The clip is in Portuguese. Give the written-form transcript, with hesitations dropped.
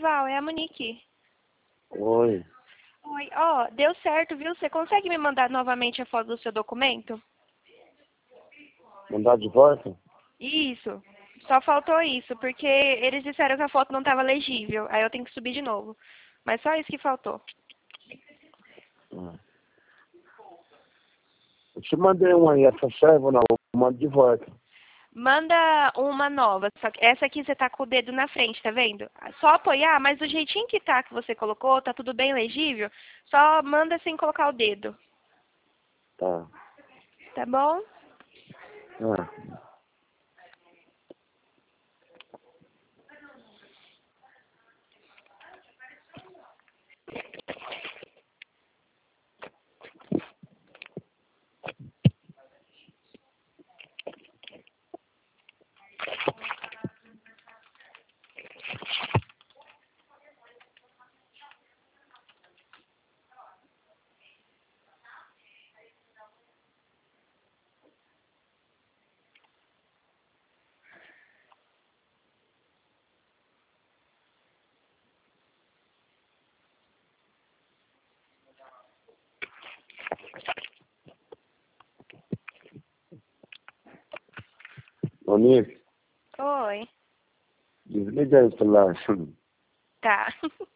Val, é a Monique. Oi. Oi, ó, deu certo, viu? Você consegue me mandar novamente a foto do seu documento? Mandar de volta? Isso. Só faltou isso, porque eles disseram que a foto não estava legível. Aí eu tenho que subir de novo. Mas só isso que faltou. Ah. Eu te mandei uma aí, essa serve ou não? Eu mando de volta. Manda uma nova. Só que essa aqui você tá com o dedo na frente, tá vendo? Só apoiar, mas do jeitinho que tá que você colocou, tá tudo bem legível. Só manda sem colocar o dedo. Tá. Tá bom? Ah. Monique, Oi. desliga aí o celular. Tá.